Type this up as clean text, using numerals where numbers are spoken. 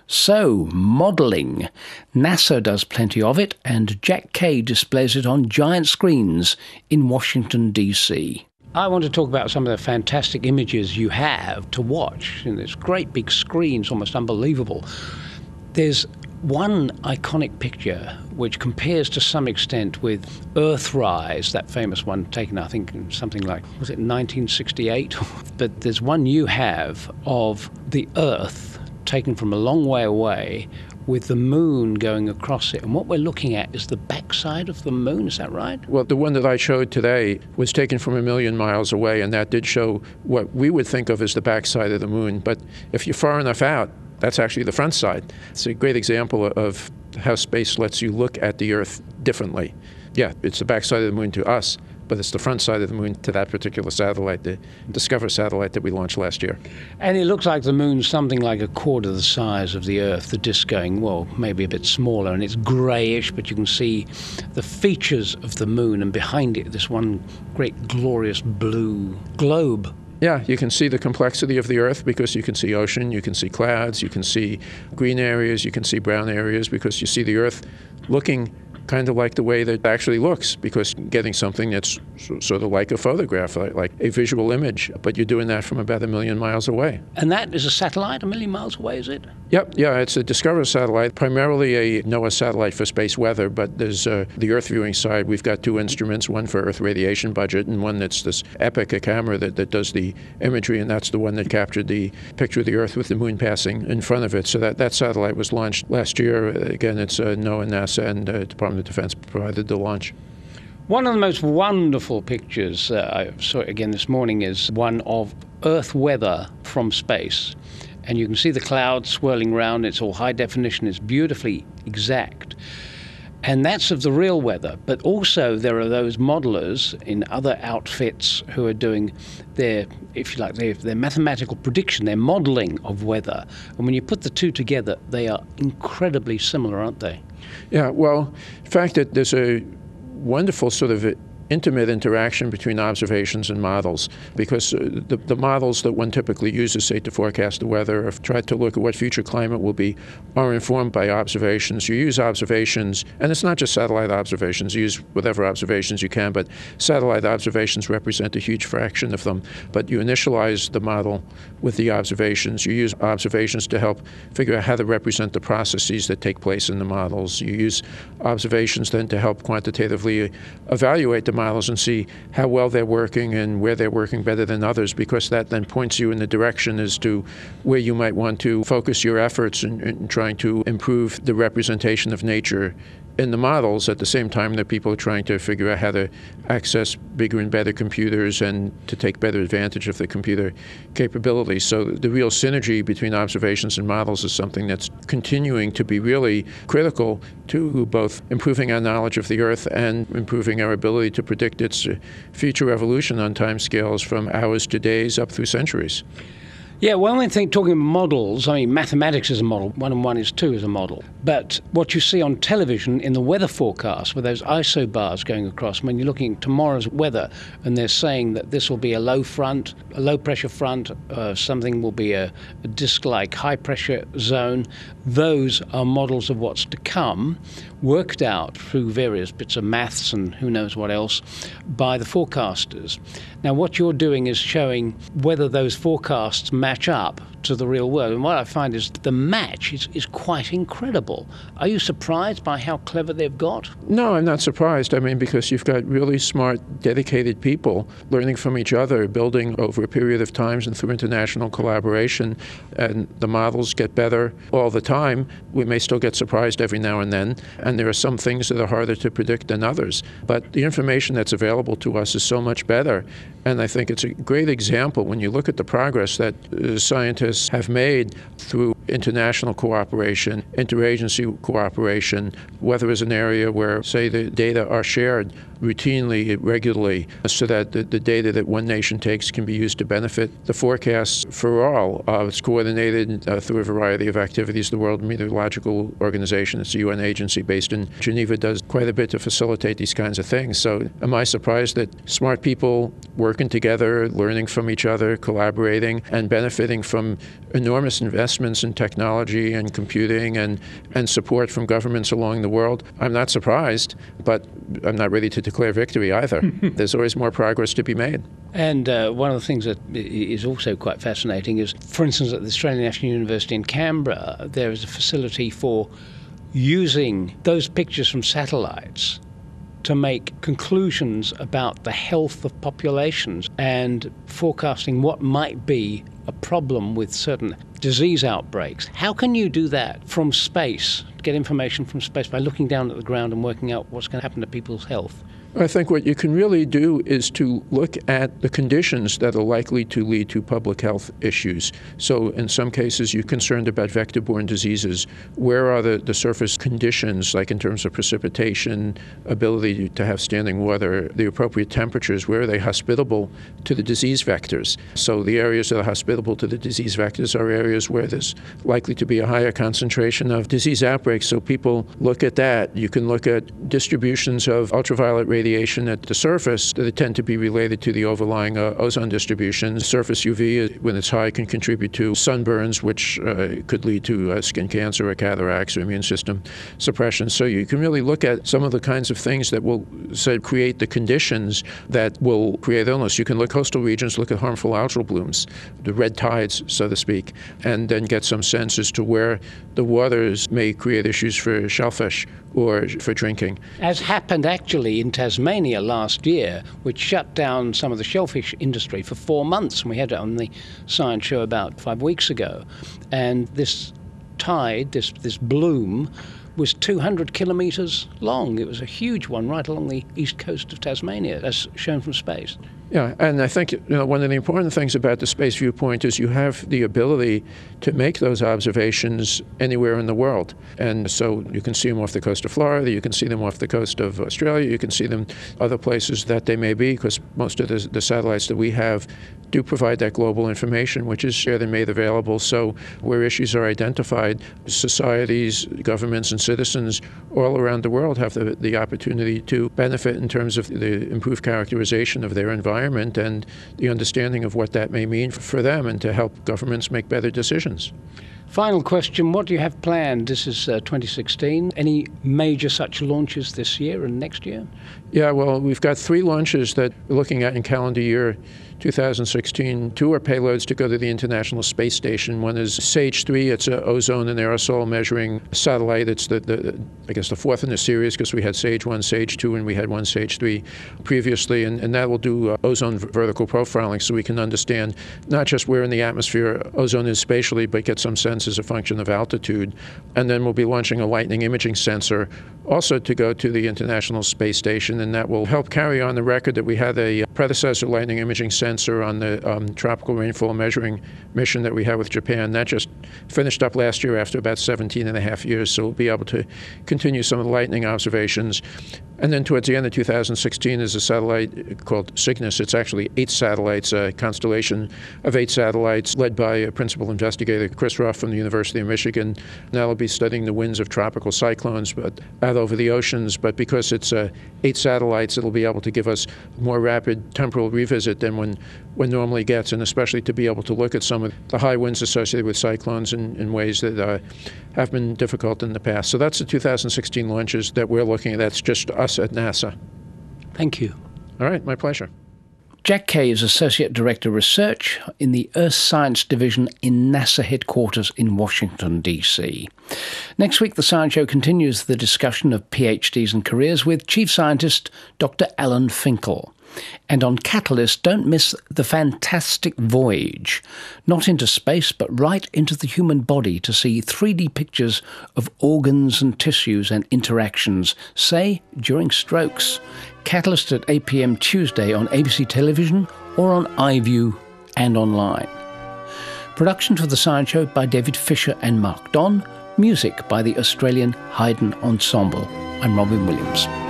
So, modelling. NASA does plenty of it, and Jack Kay displays it on giant screens in Washington, DC. I want to talk about some of the fantastic images you have to watch. And there's great big screens, almost unbelievable. There's one iconic picture which compares to some extent with Earthrise, that famous one taken, I think, in something like, was it 1968? But there's one you have of the Earth taken from a long way away with the moon going across it. And what we're looking at is the backside of the moon, is that right? Well, the one that I showed today was taken from 1 million miles away, and that did show what we would think of as the backside of the moon. But if you're far enough out, that's actually the front side. It's a great example of how space lets you look at the Earth differently. Yeah, it's the backside of the moon to us, but it's the front side of the moon to that particular satellite, the Discover satellite that we launched last year. And it looks like the moon's something like a quarter the size of the Earth, the disk going, well, maybe a bit smaller, and it's greyish, but you can see the features of the moon, and behind it, this one great glorious blue globe. Yeah, you can see the complexity of the Earth because you can see ocean, you can see clouds, you can see green areas, you can see brown areas, because you see the Earth looking kind of like the way that it actually looks, because getting something that's sort of like a photograph, like a visual image, but you're doing that from about 1 million miles away. And that is a satellite 1 million miles away, is it? Yep, yeah, it's a Discover satellite, primarily a NOAA satellite for space weather, but there's the Earth viewing side. We've got two instruments, one for Earth radiation budget and one that's this EPIC, a camera that does the imagery, and that's the one that captured the picture of the Earth with the moon passing in front of it. So that satellite was launched last year. Again, it's NOAA, NASA, and Department of Defense provided the launch. One of the most wonderful pictures I saw again this morning is one of Earth weather from space. And you can see the clouds swirling around. It's all high definition. It's beautifully exact. And that's of the real weather. But also there are those modelers in other outfits who are doing their, if you like, their mathematical prediction, their modeling of weather. And when you put the two together, they are incredibly similar, aren't they? Yeah, well, the fact that there's a wonderful sort of intimate interaction between observations and models, because the models that one typically uses, say, to forecast the weather or try to look at what future climate will be, are informed by observations. You use observations, and it's not just satellite observations. You use whatever observations you can, but satellite observations represent a huge fraction of them. But you initialize the model with the observations. You use observations to help figure out how to represent the processes that take place in the models. You use observations then to help quantitatively evaluate the models and see how well they're working and where they're working better than others, because that then points you in the direction as to where you might want to focus your efforts in trying to improve the representation of nature in the models. At the same time that people are trying to figure out how to access bigger and better computers and to take better advantage of the computer capabilities. So the real synergy between observations and models is something that's continuing to be really critical to both improving our knowledge of the Earth and improving our ability to predict its future evolution on timescales from hours to days up through centuries. Yeah, when we think talking models, I mean, mathematics is a model, 1 and 1 is 2 is a model. But what you see on television in the weather forecast with those ISO bars going across, when you're looking at tomorrow's weather and they're saying that this will be a low front, a low pressure front, something will be a disk-like high pressure zone, those are models of what's to come, worked out through various bits of maths and who knows what else by the forecasters. Now, what you're doing is showing whether those forecasts match up to the real world. And what I find is the match is quite incredible. Are you surprised by how clever they've got? No, I'm not surprised. I mean, because you've got really smart, dedicated people learning from each other, building over a period of times and through international collaboration, and the models get better all the time. We may still get surprised every now and then, and there are some things that are harder to predict than others. But the information that's available to us is so much better. And I think it's a great example when you look at the progress that scientists have made through international cooperation, interagency cooperation, weather is an area where, say, the data are shared routinely, regularly, so that the data that one nation takes can be used to benefit the forecasts for all. It's coordinated through a variety of activities. The World Meteorological Organization, it's a UN agency based in Geneva, does quite a bit to facilitate these kinds of things. So am I surprised that smart people working together, learning from each other, collaborating, and benefiting from from enormous investments in technology and computing and support from governments along the world. I'm not surprised, but I'm not ready to declare victory either. There's always more progress to be made. And one of the things that is also quite fascinating is, for instance, at the Australian National University in Canberra, there is a facility for using those pictures from satellites to make conclusions about the health of populations and forecasting what might be a problem with certain disease outbreaks. How can you do that from space, get information from space by looking down at the ground and working out what's going to happen to people's health? I think what you can really do is to look at the conditions that are likely to lead to public health issues. So in some cases, you're concerned about vector-borne diseases. Where are the surface conditions, like in terms of precipitation, ability to have standing water, the appropriate temperatures? Where are they hospitable to the disease vectors? So the areas that are hospitable to the disease vectors are areas where there's likely to be a higher concentration of disease outbreaks. So people look at that. You can look at distributions of ultraviolet radiation at the surface that tend to be related to the overlying ozone distribution. Surface UV, when it's high, can contribute to sunburns, which could lead to skin cancer or cataracts or immune system suppression. So you can really look at some of the kinds of things that will, say, create the conditions that will create illness. You can look at coastal regions, look at harmful algal blooms, the red tides, so to speak, and then get some sense as to where the waters may create issues for shellfish or for drinking. As happened actually in Tasmania last year, which shut down some of the shellfish industry for 4 months, and we had it on the Science Show about 5 weeks ago. And this tide, this bloom, was 200 kilometres long. It was a huge one right along the east coast of Tasmania, as shown from space. Yeah, and I think one of the important things about the space viewpoint is you have the ability to make those observations anywhere in the world. And so you can see them off the coast of Florida, you can see them off the coast of Australia, you can see them other places that they may be, because most of the satellites that we have do provide that global information, which is shared and made available. So where issues are identified, societies, governments, and citizens all around the world have the opportunity to benefit in terms of the improved characterization of their environment and the understanding of what that may mean for them, and to help governments make better decisions. Final question, what do you have planned? This is 2016. Any major such launches this year and next year? Yeah, well, we've got 3 launches that we're looking at in calendar year 2016. 2 are payloads to go to the International Space Station. One is SAGE-3. It's an ozone and aerosol measuring satellite. It's the 4th in the series, because we had SAGE-1, SAGE-2, and we had one SAGE-3 previously. And that will do ozone vertical profiling, so we can understand not just where in the atmosphere ozone is spatially, but get some sense as a function of altitude. And then we'll be launching a lightning imaging sensor also to go to the International Space Station, and that will help carry on the record that we had a predecessor lightning imaging sensor on the tropical rainfall measuring mission that we had with Japan. That just finished up last year after about 17 and a half years, so we'll be able to continue some of the lightning observations. And then towards the end of 2016 is a satellite called Cygnus. It's actually 8 satellites, a constellation of 8 satellites led by a principal investigator, Chris Ruff from the University of Michigan. Now will be studying the winds of tropical cyclones but out over the oceans. But because it's 8 satellites, it'll be able to give us more rapid temporal revisit than one normally gets, and especially to be able to look at some of the high winds associated with cyclones in ways that have been difficult in the past. So that's the 2016 launches that we're looking at. That's just us at NASA. Thank you. All right, my pleasure. Jack Kaye is Associate Director of Research in the Earth Science Division in NASA headquarters in Washington, D.C. Next week, the Science Show continues the discussion of PhDs and careers with Chief Scientist Dr. Alan Finkel. And on Catalyst, don't miss the fantastic voyage, not into space, but right into the human body to see 3D pictures of organs and tissues and interactions, say, during strokes. Catalyst at 8 p.m. Tuesday on ABC Television or on iView and online. Production for The Science Show by David Fisher and Mark Don. Music by the Australian Haydn Ensemble. I'm Robin Williams.